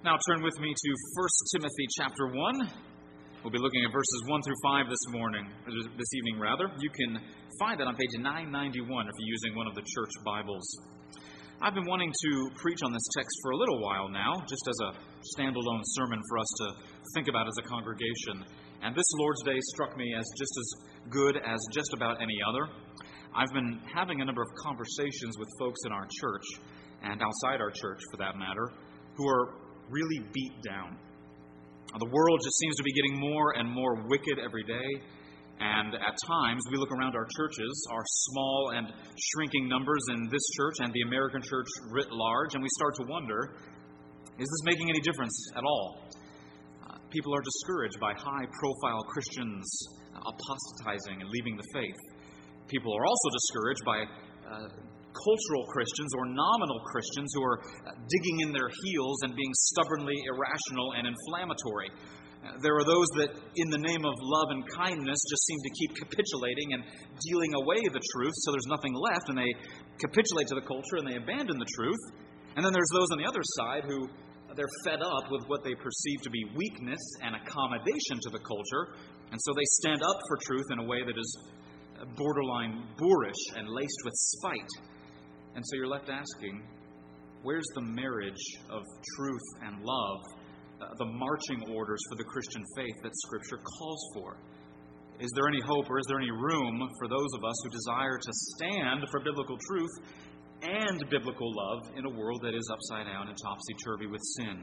Now turn with me to 1 Timothy chapter 1. We'll be looking at verses 1 through 5 this evening. You can find that on page 991 if you're using one of the church Bibles. I've been wanting to preach on this text for a little while now, just as a standalone sermon for us to think about as a congregation. And this Lord's Day struck me as just as good as just about any other. I've been having a number of conversations with folks in our church, and outside our church for that matter, who are really beat down. The world just seems to be getting more and more wicked every day, and at times we look around our churches, our small and shrinking numbers in this church and the American church writ large, and we start to wonder, is this making any difference at all? People are discouraged by high-profile Christians apostatizing and leaving the faith. People are also discouraged by cultural Christians or nominal Christians who are digging in their heels and being stubbornly irrational and inflammatory. There are those that, in the name of love and kindness, just seem to keep capitulating and dealing away the truth, so there's nothing left, and they capitulate to the culture and they abandon the truth. And then there's those on the other side who they're fed up with what they perceive to be weakness and accommodation to the culture, and so they stand up for truth in a way that is borderline boorish and laced with spite. And so you're left asking, where's the marriage of truth and love, the marching orders for the Christian faith that Scripture calls for? Is there any hope or is there any room for those of us who desire to stand for biblical truth and biblical love in a world that is upside down and topsy-turvy with sin?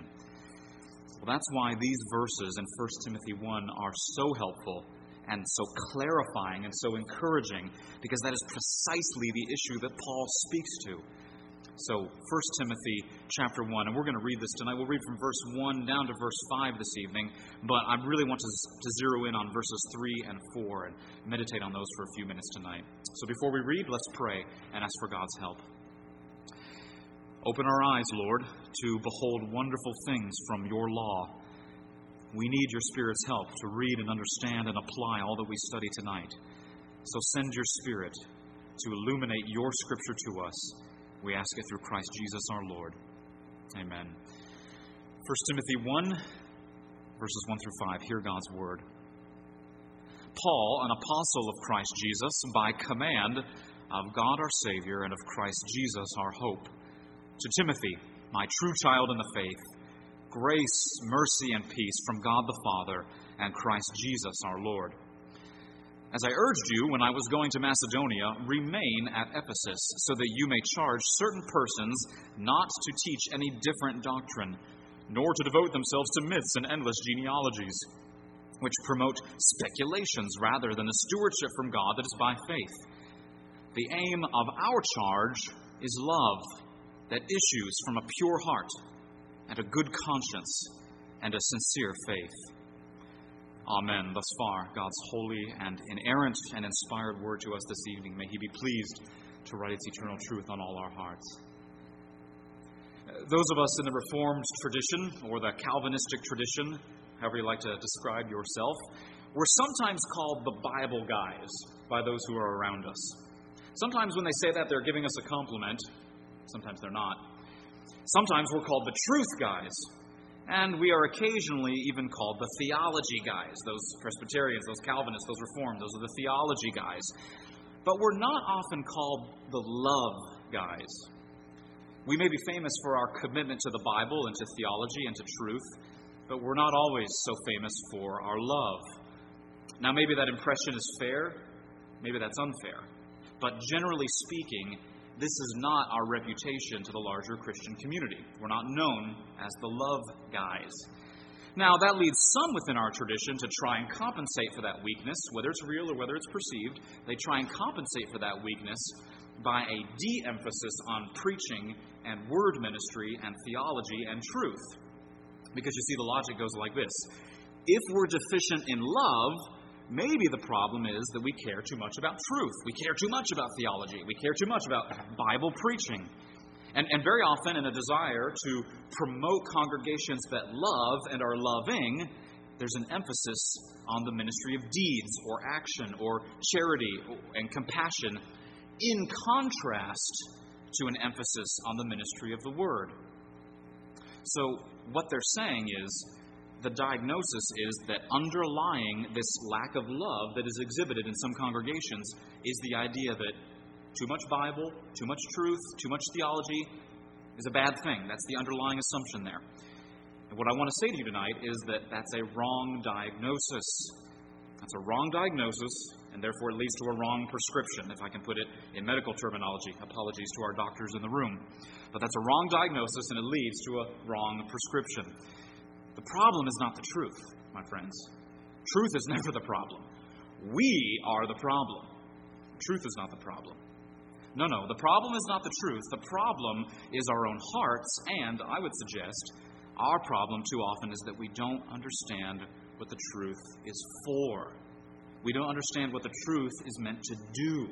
Well, that's why these verses in 1 Timothy 1 are so helpful and so clarifying and so encouraging, because that is precisely the issue that Paul speaks to. So, 1 Timothy chapter 1, and we're going to read this tonight. We'll read from verse 1 down to verse 5 this evening, but I really want to zero in on verses 3 and 4 and meditate on those for a few minutes tonight. So before we read, let's pray and ask for God's help. Open our eyes, Lord, to behold wonderful things from your law. We need your Spirit's help to read and understand and apply all that we study tonight. So send your Spirit to illuminate your Scripture to us. We ask it through Christ Jesus our Lord. Amen. 1 Timothy 1, verses 1 through 5. Hear God's Word. Paul, an apostle of Christ Jesus, by command of God our Savior and of Christ Jesus our hope. To Timothy, my true child in the faith, grace, mercy, and peace from God the Father and Christ Jesus our Lord. As I urged you when I was going to Macedonia, remain at Ephesus, so that you may charge certain persons not to teach any different doctrine, nor to devote themselves to myths and endless genealogies, which promote speculations rather than the stewardship from God that is by faith. The aim of our charge is love that issues from a pure heart, and a good conscience, and a sincere faith. Amen. Thus far, God's holy and inerrant and inspired word to us this evening. May He be pleased to write its eternal truth on all our hearts. Those of us in the Reformed tradition, or the Calvinistic tradition, however you like to describe yourself, we're sometimes called the Bible guys by those who are around us. Sometimes when they say that, they're giving us a compliment. Sometimes they're not. Sometimes we're called the truth guys, and we are occasionally even called the theology guys, those Presbyterians, those Calvinists, those Reformed, those are the theology guys. But we're not often called the love guys. We may be famous for our commitment to the Bible and to theology and to truth, but we're not always so famous for our love. Now, maybe that impression is fair, maybe that's unfair, but generally speaking, this is not our reputation to the larger Christian community. We're not known as the love guys. Now, that leads some within our tradition to try and compensate for that weakness, whether it's real or whether it's perceived. They try and compensate for that weakness by a de-emphasis on preaching and word ministry and theology and truth. Because you see, the logic goes like this. If we're deficient in love, maybe the problem is that we care too much about truth. We care too much about theology. We care too much about Bible preaching. And very often in a desire to promote congregations that love and are loving, there's an emphasis on the ministry of deeds or action or charity and compassion in contrast to an emphasis on the ministry of the Word. So what they're saying is, the diagnosis is that underlying this lack of love that is exhibited in some congregations is the idea that too much Bible, too much truth, too much theology is a bad thing. That's the underlying assumption there. And what I want to say to you tonight is that that's a wrong diagnosis. That's a wrong diagnosis, and therefore it leads to a wrong prescription, if I can put it in medical terminology. Apologies to our doctors in the room. But that's a wrong diagnosis, and it leads to a wrong prescription. The problem is not the truth, my friends. Truth is never the problem. We are the problem. Truth is not the problem. No, the problem is not the truth. The problem is our own hearts, and I would suggest our problem too often is that we don't understand what the truth is for. We don't understand what the truth is meant to do.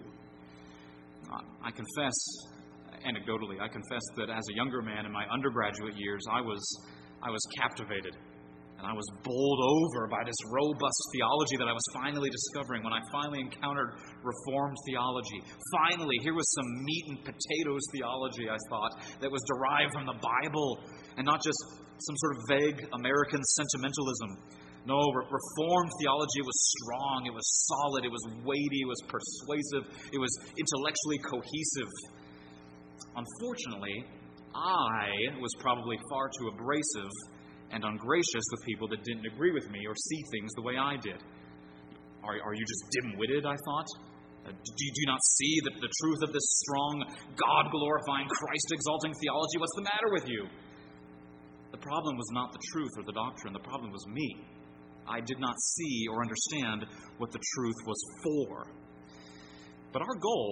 I confess, anecdotally, that as a younger man in my undergraduate years, I was captivated, and I was bowled over by this robust theology that I was finally discovering when I finally encountered Reformed theology. Finally, here was some meat and potatoes theology, I thought, that was derived from the Bible, and not just some sort of vague American sentimentalism. No, Reformed theology was strong, it was solid, it was weighty, it was persuasive, it was intellectually cohesive. Unfortunately, I was probably far too abrasive and ungracious with people that didn't agree with me or see things the way I did. Are you just dim-witted, I thought? Do you not see the truth of this strong, God-glorifying, Christ-exalting theology? What's the matter with you? The problem was not the truth or the doctrine. The problem was me. I did not see or understand what the truth was for. But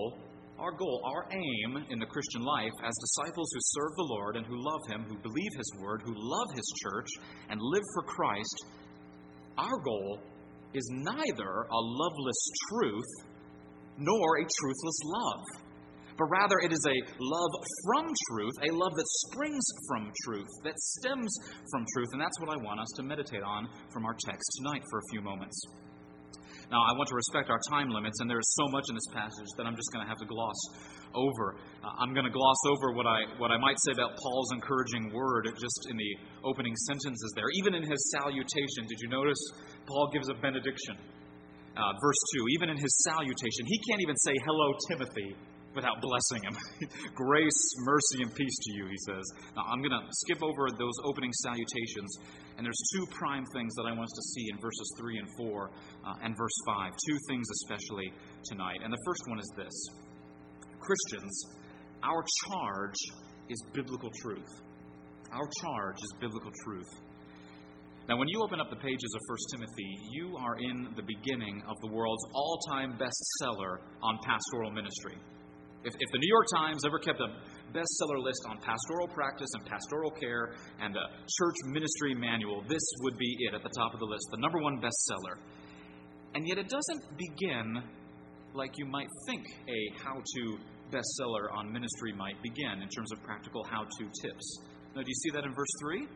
our aim in the Christian life as disciples who serve the Lord and who love Him, who believe His Word, who love His church, and live for Christ, our goal is neither a loveless truth nor a truthless love, but rather it is a love from truth, a love that springs from truth, that stems from truth, and that's what I want us to meditate on from our text tonight for a few moments. Now, I want to respect our time limits, and there is so much in this passage that I'm just going to have to gloss over. I'm going to gloss over what I might say about Paul's encouraging word just in the opening sentences there. Even in his salutation, did you notice Paul gives a benediction? Verse 2, even in his salutation, he can't even say, "Hello, Timothy," without blessing him. Grace, mercy, and peace to you, he says. Now, I'm going to skip over those opening salutations, and there's two prime things that I want us to see in verses 3 and 4 and verse 5. Two things especially tonight. And the first one is this. Christians, our charge is biblical truth. Our charge is biblical truth. Now, when you open up the pages of 1 Timothy, you are in the beginning of the world's all-time bestseller on pastoral ministry. If the New York Times ever kept a bestseller list on pastoral practice and pastoral care and a church ministry manual, this would be it at the top of the list, the number one bestseller. And yet it doesn't begin like you might think a how-to bestseller on ministry might begin in terms of practical how-to tips. Now, do you see that in verse 3?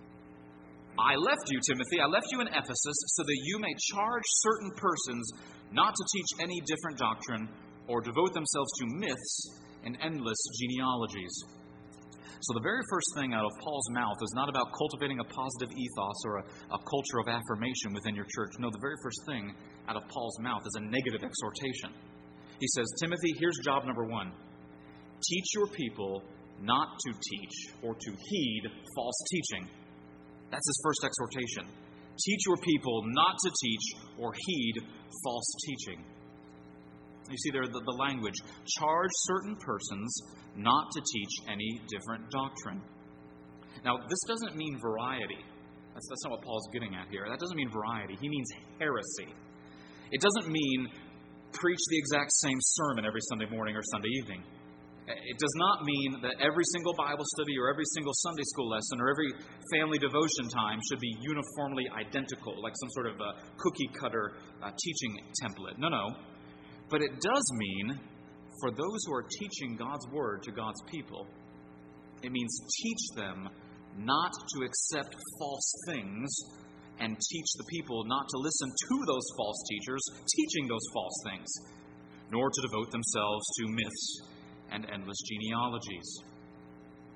I left you, Timothy, I left you in Ephesus so that you may charge certain persons not to teach any different doctrine or devote themselves to myths and endless genealogies. So the very first thing out of Paul's mouth is not about cultivating a positive ethos or a culture of affirmation within your church. No, the very first thing out of Paul's mouth is a negative exhortation. He says, Timothy, here's job number 1. Teach your people not to teach or to heed false teaching. That's his first exhortation. Teach your people not to teach or heed false teaching. You see there the language. Charge certain persons not to teach any different doctrine. Now, this doesn't mean variety. That's not what Paul's getting at here. That doesn't mean variety. He means heresy. It doesn't mean preach the exact same sermon every Sunday morning or Sunday evening. It does not mean that every single Bible study or every single Sunday school lesson or every family devotion time should be uniformly identical, like some sort of a cookie-cutter teaching template. No. But it does mean, for those who are teaching God's Word to God's people, it means teach them not to accept false things and teach the people not to listen to those false teachers teaching those false things, nor to devote themselves to myths and endless genealogies.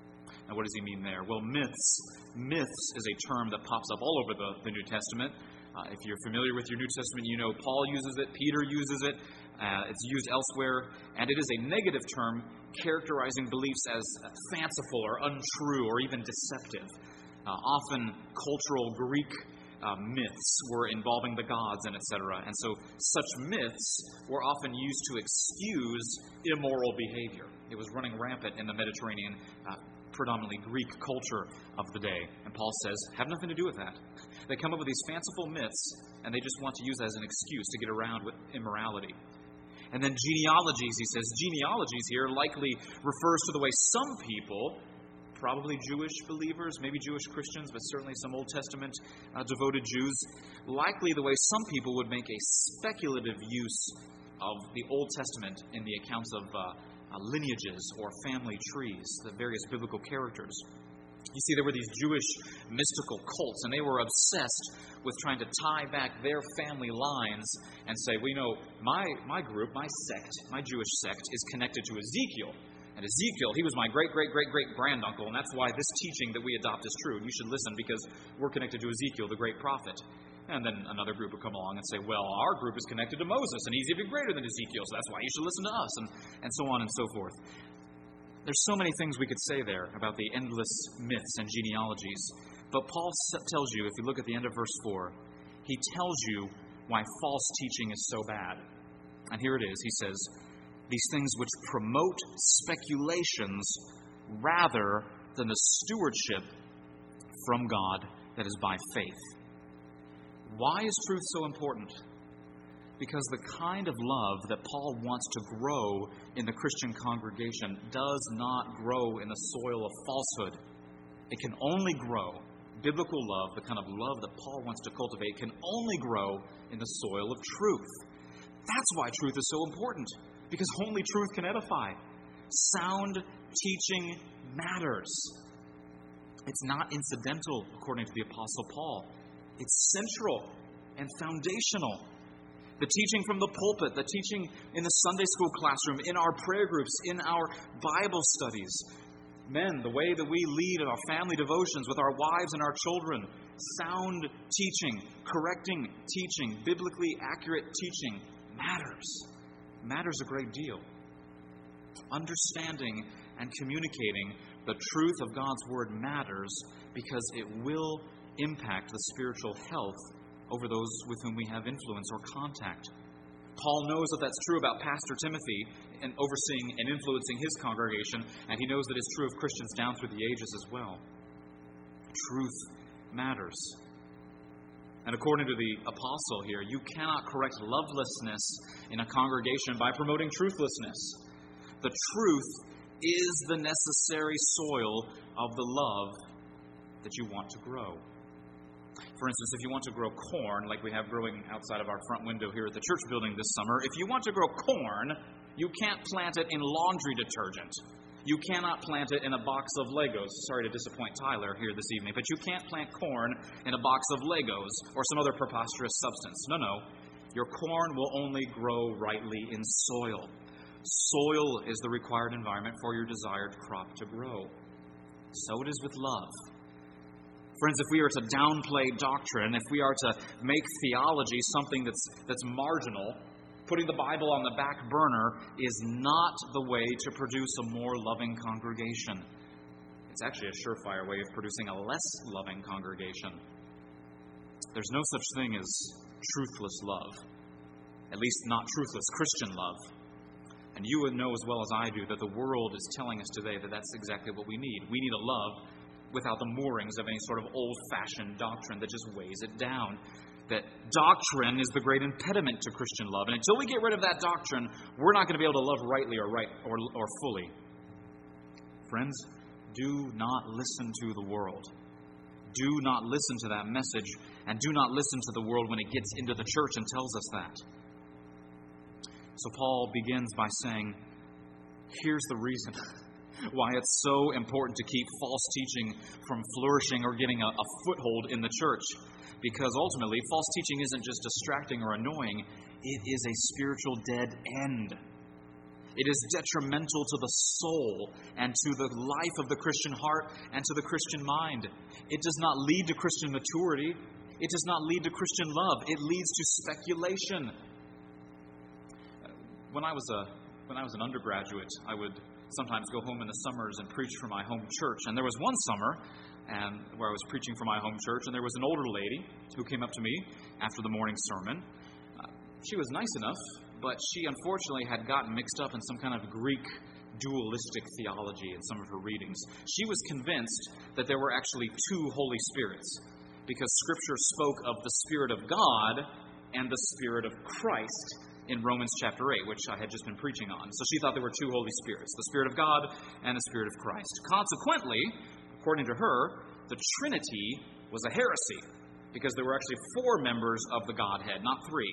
Now, what does he mean there? Well, myths is a term that pops up all over the New Testament. If you're familiar with your New Testament, you know Paul uses it, Peter uses it, it's used elsewhere, and it is a negative term characterizing beliefs as fanciful or untrue or even deceptive. Often cultural Greek myths were involving the gods and etc. And so such myths were often used to excuse immoral behavior. It was running rampant in the Mediterranean, predominantly Greek culture of the day. And Paul says, have nothing to do with that. They come up with these fanciful myths, and they just want to use that as an excuse to get around with immorality. And then genealogies, he says. Genealogies here likely refers to the way some people, probably Jewish believers, maybe Jewish Christians, but certainly some Old Testament devoted Jews, likely the way some people would make a speculative use of the Old Testament in the accounts of lineages or family trees, the various biblical characters. You see, there were these Jewish mystical cults, and they were obsessed with trying to tie back their family lines and say, well, you know, my group, my sect, my Jewish sect is connected to Ezekiel. And Ezekiel, he was my great-great-great-great-granduncle, and that's why this teaching that we adopt is true. You should listen because we're connected to Ezekiel, the great prophet. And then another group would come along and say, well, our group is connected to Moses, and he's even greater than Ezekiel, so that's why you should listen to us, and so on and so forth. There's so many things we could say there about the endless myths and genealogies. But Paul tells you, if you look at the end of verse 4, he tells you why false teaching is so bad. And here it is. He says, these things which promote speculations rather than the stewardship from God that is by faith. Why is truth so important? Because the kind of love that Paul wants to grow in the Christian congregation does not grow in the soil of falsehood. It can only grow, biblical love, the kind of love that Paul wants to cultivate, can only grow in the soil of truth. That's why truth is so important, because only truth can edify. Sound teaching matters. It's not incidental, according to the Apostle Paul. It's central and foundational. The teaching from the pulpit, the teaching in the Sunday school classroom, in our prayer groups, in our Bible studies. Men, the way that we lead in our family devotions with our wives and our children. Sound teaching, correcting teaching, biblically accurate teaching matters. Matters a great deal. Understanding and communicating the truth of God's Word matters because it will impact the spiritual health over those with whom we have influence or contact. Paul knows that that's true about Pastor Timothy and overseeing and influencing his congregation, and he knows that it's true of Christians down through the ages as well. Truth matters. And according to the apostle here, you cannot correct lovelessness in a congregation by promoting truthlessness. The truth is the necessary soil of the love that you want to grow. For instance, if you want to grow corn, like we have growing outside of our front window here at the church building this summer, if you want to grow corn, you can't plant it in laundry detergent. You cannot plant it in a box of Legos. Sorry to disappoint Tyler here this evening, but you can't plant corn in a box of Legos or some other preposterous substance. No. Your corn will only grow rightly in soil. Soil is the required environment for your desired crop to grow. So it is with love. Friends, if we are to downplay doctrine, if we are to make theology something that's marginal, putting the Bible on the back burner is not the way to produce a more loving congregation. It's actually a surefire way of producing a less loving congregation. There's no such thing as truthless love, at least not truthless Christian love. And you would know as well as I do that the world is telling us today that that's exactly what we need. We need a love without the moorings of any sort of old-fashioned doctrine that just weighs it down. That doctrine is the great impediment to Christian love. And until we get rid of that doctrine, we're not going to be able to love rightly or fully. Friends, do not listen to the world. Do not listen to that message, and do not listen to the world when it gets into the church and tells us that. So Paul begins by saying, here's the reason why it's so important to keep false teaching from flourishing or getting a foothold in the church. Because ultimately, false teaching isn't just distracting or annoying, it is a spiritual dead end. It is detrimental to the soul and to the life of the Christian heart and to the Christian mind. It does not lead to Christian maturity. It does not lead to Christian love. It leads to speculation. When I was an undergraduate, I would sometimes go home in the summers and preach for my home church. And there was one summer where I was preaching for my home church, and there was an older lady who came up to me after the morning sermon. She was nice enough, but she unfortunately had gotten mixed up in some kind of Greek dualistic theology in some of her readings. She was convinced that there were actually two Holy Spirits, because Scripture spoke of the Spirit of God and the Spirit of Christ in Romans chapter 8, which I had just been preaching on. So she thought there were two Holy Spirits, the Spirit of God and the Spirit of Christ. Consequently, according to her, the Trinity was a heresy, because there were actually four members of the Godhead, not three.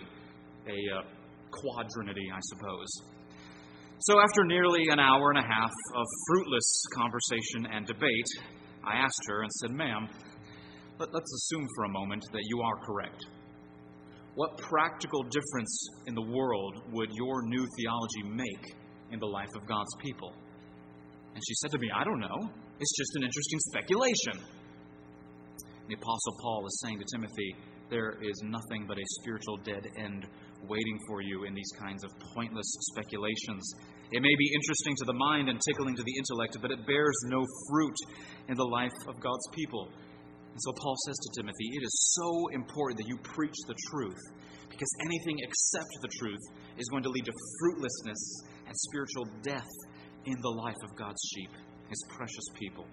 A quadrinity, I suppose. So after nearly an hour and a half of fruitless conversation and debate, I asked her and said, "Ma'am, let's assume for a moment that you are correct. What practical difference in the world would your new theology make in the life of God's people?" And she said to me, "I don't know. It's just an interesting speculation." The Apostle Paul is saying to Timothy, there is nothing but a spiritual dead end waiting for you in these kinds of pointless speculations. It may be interesting to the mind and tickling to the intellect, but it bears no fruit in the life of God's people. And so Paul says to Timothy, it is so important that you preach the truth, because anything except the truth is going to lead to fruitlessness and spiritual death in the life of God's sheep, His precious people.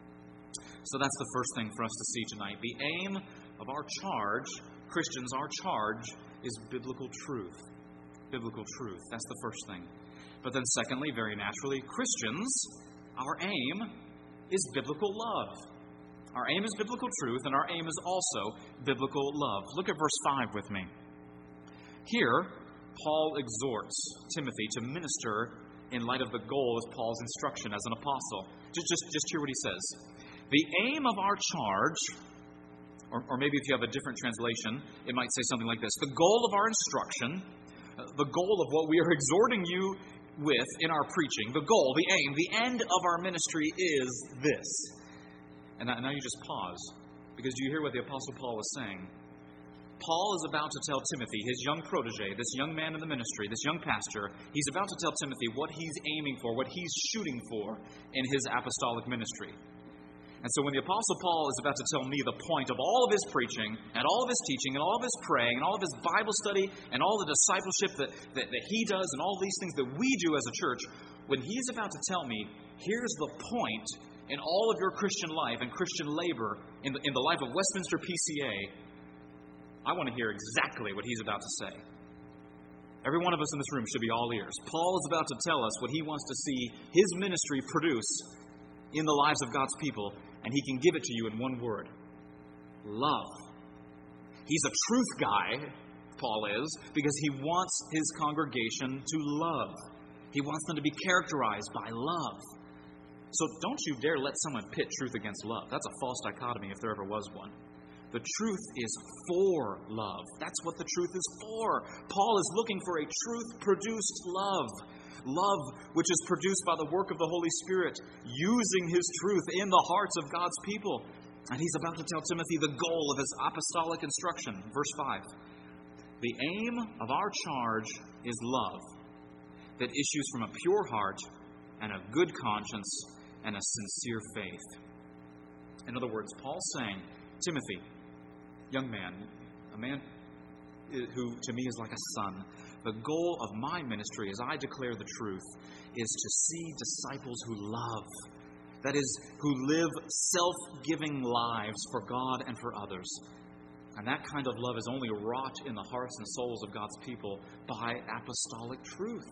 So that's the first thing for us to see tonight. The aim of our charge, Christians, our charge is biblical truth. Biblical truth. That's the first thing. But then secondly, very naturally, Christians, our aim is biblical love. Our aim is biblical truth, and our aim is also biblical love. Look at verse 5 with me. Here, Paul exhorts Timothy to minister in light of the goal of Paul's instruction as an apostle. Just hear what he says. The aim of our charge, or maybe if you have a different translation, it might say something like this. The goal of our instruction, the goal of what we are exhorting you with in our preaching, the goal, the aim, the end of our ministry is this. And now you just pause, because you hear what the Apostle Paul is saying. Paul is about to tell Timothy, his young protege, this young man in the ministry, this young pastor, he's about to tell Timothy what he's aiming for, what he's shooting for in his apostolic ministry. And so when the Apostle Paul is about to tell me the point of all of his preaching and all of his teaching and all of his praying and all of his Bible study and all the discipleship that he does and all these things that we do as a church, when he's about to tell me, here's the point in all of your Christian life and Christian labor in the life of Westminster PCA, I want to hear exactly what he's about to say. Every one of us in this room should be all ears. Paul is about to tell us what he wants to see his ministry produce in the lives of God's people, and he can give it to you in one word: love. He's a truth guy, Paul is, because he wants his congregation to love. He wants them to be characterized by love. So don't you dare let someone pit truth against love. That's a false dichotomy if there ever was one. The truth is for love. That's what the truth is for. Paul is looking for a truth-produced love. Love which is produced by the work of the Holy Spirit, using His truth in the hearts of God's people. And he's about to tell Timothy the goal of his apostolic instruction. Verse 5. The aim of our charge is love that issues from a pure heart and a good conscience and a sincere faith. In other words, Paul's saying, Timothy, young man, a man who to me is like a son, the goal of my ministry as I declare the truth is to see disciples who love. That is, who live self-giving lives for God and for others. And that kind of love is only wrought in the hearts and souls of God's people by apostolic truth.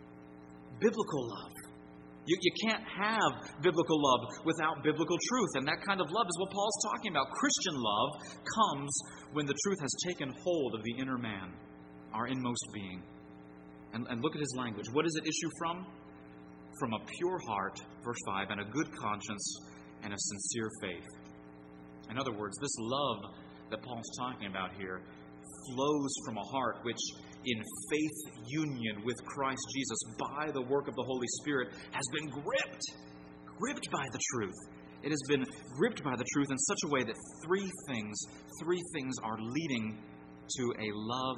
Biblical love. You can't have biblical love without biblical truth. And that kind of love is what Paul's talking about. Christian love comes when the truth has taken hold of the inner man, our inmost being. And look at his language. What does it issue from? From a pure heart, verse 5, and a good conscience and a sincere faith. In other words, this love that Paul's talking about here flows from a heart which in faith union with Christ Jesus by the work of the Holy Spirit has been gripped by the truth. It has been gripped by the truth in such a way that three things are leading to a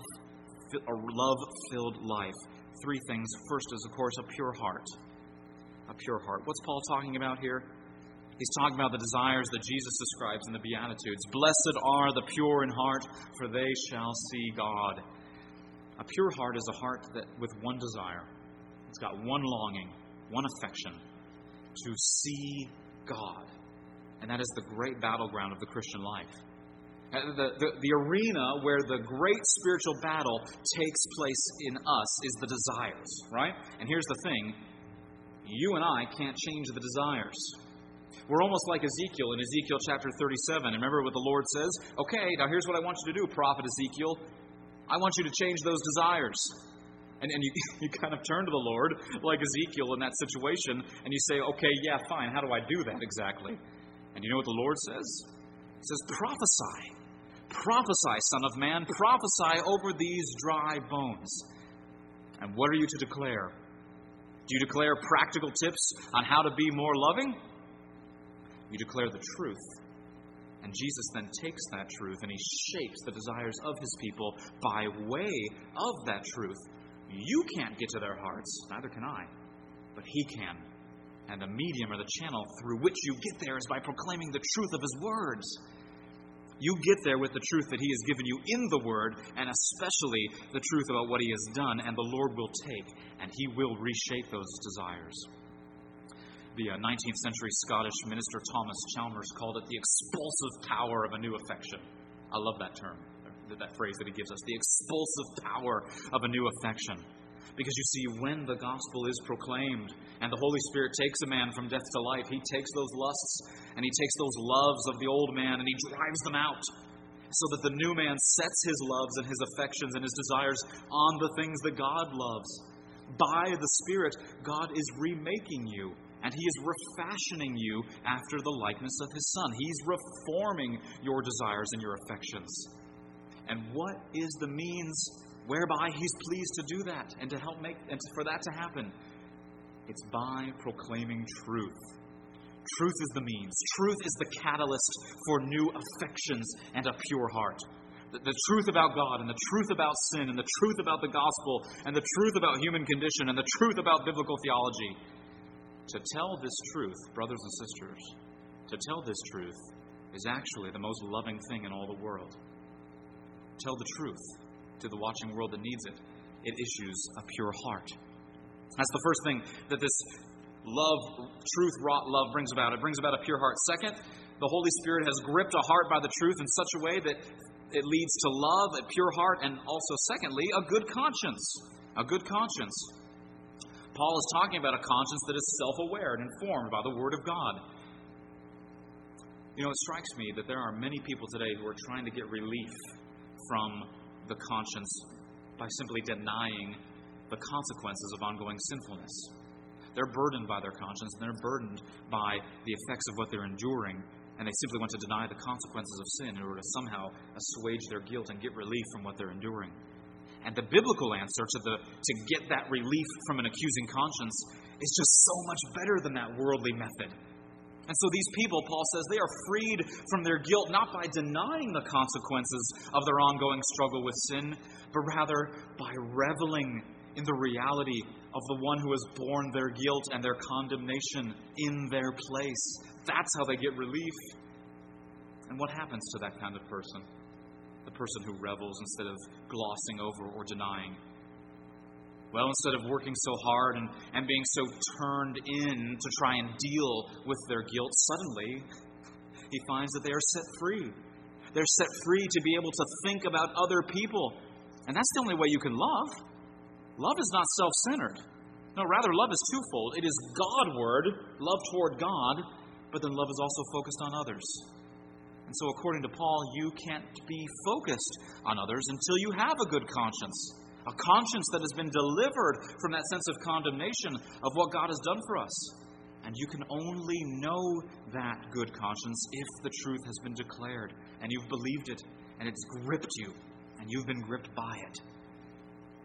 love-filled life. Three things. First is, of course, a pure heart. A pure heart. What's Paul talking about here? He's talking about the desires that Jesus describes in the Beatitudes. Blessed are the pure in heart, for they shall see God. A pure heart is a heart that with one desire. It's got one longing, one affection, to see God. And that is the great battleground of the Christian life. The arena where the great spiritual battle takes place in us is the desires, right? And here's the thing. You and I can't change the desires. We're almost like Ezekiel in Ezekiel chapter 37. And remember what the Lord says? Okay, now here's what I want you to do, prophet Ezekiel. I want you to change those desires. And you kind of turn to the Lord, like Ezekiel in that situation, and you say, okay, yeah, fine, how do I do that exactly? And you know what the Lord says? He says, prophesy. Prophesy, son of man. Prophesy over these dry bones. And what are you to declare? Do you declare practical tips on how to be more loving? You declare the truth. And Jesus then takes that truth and He shapes the desires of His people by way of that truth. You can't get to their hearts, neither can I, but He can. And the medium or the channel through which you get there is by proclaiming the truth of His words. You get there with the truth that He has given you in the Word, and especially the truth about what He has done, and the Lord will take, and He will reshape those desires. The 19th century Scottish minister Thomas Chalmers called it the expulsive power of a new affection. I love that term, that phrase that he gives us, the expulsive power of a new affection. Because you see, when the gospel is proclaimed and the Holy Spirit takes a man from death to life, He takes those lusts and He takes those loves of the old man and He drives them out so that the new man sets his loves and his affections and his desires on the things that God loves. By the Spirit, God is remaking you. And He is refashioning you after the likeness of His Son. He's reforming your desires and your affections. And what is the means whereby He's pleased to do that and to help for that to happen? It's by proclaiming truth. Truth is the means. Truth is the catalyst for new affections and a pure heart. The truth about God and the truth about sin and the truth about the gospel and the truth about human condition and the truth about biblical theology. To tell this truth, brothers and sisters, to tell this truth is actually the most loving thing in all the world. Tell the truth to the watching world that needs it. It issues a pure heart. That's the first thing that this truth-wrought love brings about. It brings about a pure heart. Second, the Holy Spirit has gripped a heart by the truth in such a way that it leads to love, a pure heart, and also, secondly, a good conscience. A good conscience. Paul is talking about a conscience that is self-aware and informed by the Word of God. You know, it strikes me that there are many people today who are trying to get relief from the conscience by simply denying the consequences of ongoing sinfulness. They're burdened by their conscience, and they're burdened by the effects of what they're enduring, and they simply want to deny the consequences of sin in order to somehow assuage their guilt and get relief from what they're enduring. And the biblical answer to get that relief from an accusing conscience is just so much better than that worldly method. And so these people, Paul says, they are freed from their guilt not by denying the consequences of their ongoing struggle with sin, but rather by reveling in the reality of the one who has borne their guilt and their condemnation in their place. That's how they get relief. And what happens to that kind of person? The person who revels instead of glossing over or denying. Well, instead of working so hard and being so turned in to try and deal with their guilt, suddenly he finds that they are set free. They're set free to be able to think about other people. And that's the only way you can love. Love is not self-centered. No, rather, love is twofold. It is Godward, love toward God, but then love is also focused on others. And so according to Paul, you can't be focused on others until you have a good conscience. A conscience that has been delivered from that sense of condemnation of what God has done for us. And you can only know that good conscience if the truth has been declared and you've believed it and it's gripped you and you've been gripped by it.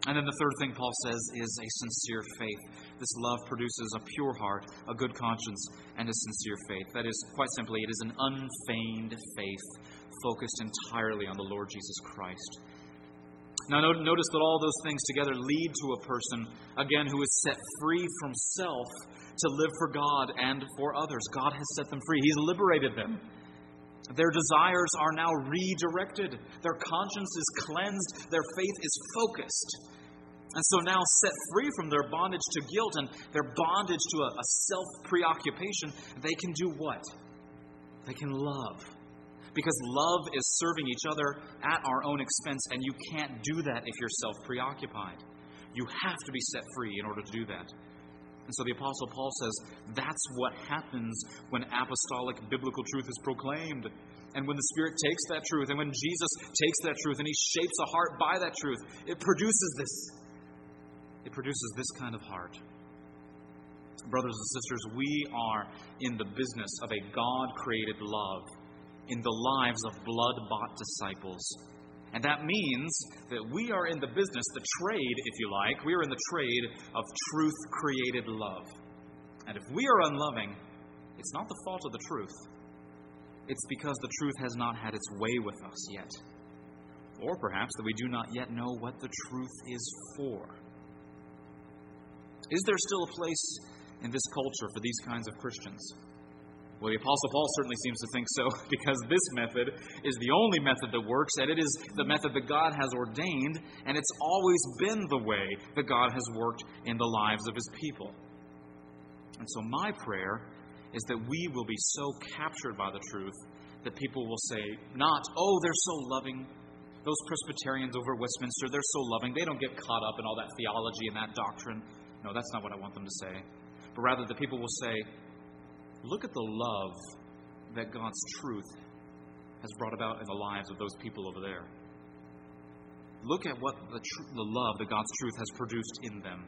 And then the third thing Paul says is a sincere faith. This love produces a pure heart, a good conscience, and a sincere faith. That is, quite simply, it is an unfeigned faith focused entirely on the Lord Jesus Christ. Now notice that all those things together lead to a person, again, who is set free from self to live for God and for others. God has set them free. He's liberated them. Their desires are now redirected. Their conscience is cleansed. Their faith is focused. And so now set free from their bondage to guilt and their bondage to a self-preoccupation, they can do what? They can love. Because love is serving each other at our own expense, and you can't do that if you're self-preoccupied. You have to be set free in order to do that. And so the Apostle Paul says that's what happens when apostolic biblical truth is proclaimed. And when the Spirit takes that truth, and when Jesus takes that truth, and He shapes a heart by that truth, it produces this. It produces this kind of heart. Brothers and sisters, we are in the business of a God-created love in the lives of blood-bought disciples. And that means that we are in the business, the trade, if you like, we are in the trade of truth-created love. And if we are unloving, it's not the fault of the truth. It's because the truth has not had its way with us yet. Or perhaps that we do not yet know what the truth is for. Is there still a place in this culture for these kinds of Christians? Well, the Apostle Paul certainly seems to think so, because this method is the only method that works, and it is the method that God has ordained, and it's always been the way that God has worked in the lives of His people. And so my prayer is that we will be so captured by the truth that people will say, not, oh, they're so loving. Those Presbyterians over at Westminster, they're so loving. They don't get caught up in all that theology and that doctrine. No, that's not what I want them to say. But rather, the people will say, look at the love that God's truth has brought about in the lives of those people over there. Look at what the love that God's truth has produced in them.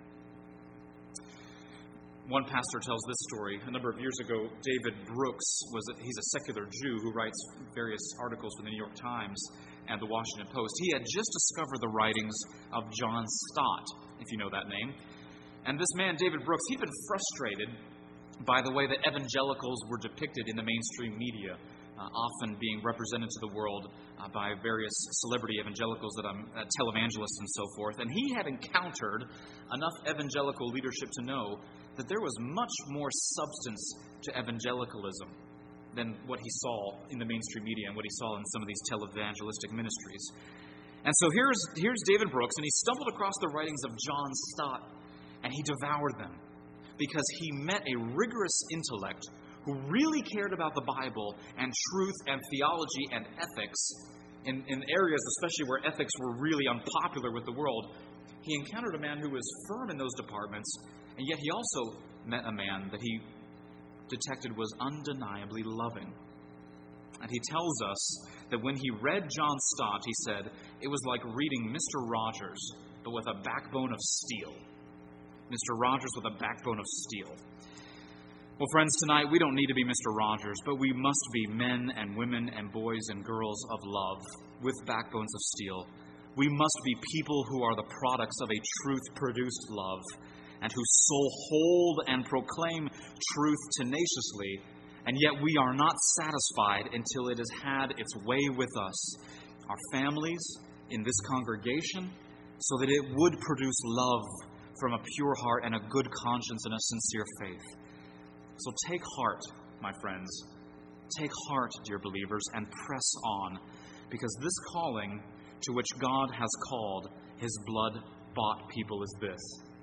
One pastor tells this story. A number of years ago, David Brooks, he's a secular Jew who writes various articles for the New York Times and the Washington Post. He had just discovered the writings of John Stott, if you know that name. And this man, David Brooks, he'd been frustrated by the way that evangelicals were depicted in the mainstream media, often being represented to the world by various celebrity evangelicals, televangelists and so forth. And he had encountered enough evangelical leadership to know that there was much more substance to evangelicalism than what he saw in the mainstream media and what he saw in some of these televangelistic ministries. And so here's David Brooks, and he stumbled across the writings of John Stott, and he devoured them, because he met a rigorous intellect who really cared about the Bible and truth and theology and ethics in areas, especially where ethics were really unpopular with the world. He encountered a man who was firm in those departments, and yet he also met a man that he detected was undeniably loving. And he tells us that when he read John Stott, he said, it was like reading Mr. Rogers, but with a backbone of steel. Mr. Rogers with a backbone of steel. Well, friends, tonight we don't need to be Mr. Rogers, but we must be men and women and boys and girls of love with backbones of steel. We must be people who are the products of a truth-produced love and who so hold and proclaim truth tenaciously, and yet we are not satisfied until it has had its way with us, our families, in this congregation, so that it would produce love from a pure heart and a good conscience and a sincere faith. So take heart, my friends. Take heart, dear believers, and press on, because this calling to which God has called His blood-bought people is this.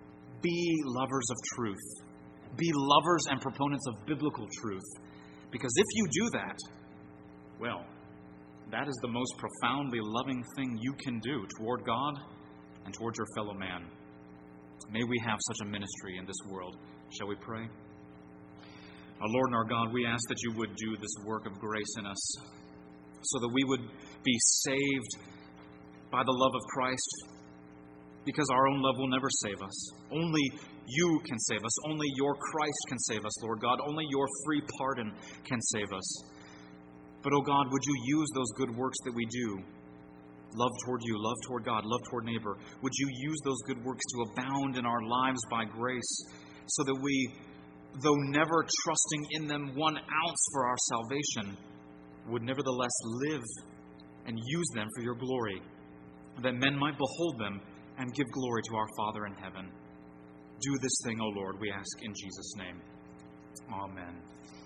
Be lovers of truth. Be lovers and proponents of biblical truth. Because if you do that, well, that is the most profoundly loving thing you can do toward God and toward your fellow man. May we have such a ministry in this world. Shall we pray? Our Lord and our God, we ask that you would do this work of grace in us so that we would be saved by the love of Christ, because our own love will never save us. Only you can save us. Only your Christ can save us, Lord God. Only your free pardon can save us. But, oh God, would you use those good works that we do love toward you, love toward God, love toward neighbor. Would you use those good works to abound in our lives by grace, so that we, though never trusting in them 1 ounce for our salvation, would nevertheless live and use them for your glory, that men might behold them and give glory to our Father in heaven. Do this thing, O Lord, we ask in Jesus' name. Amen.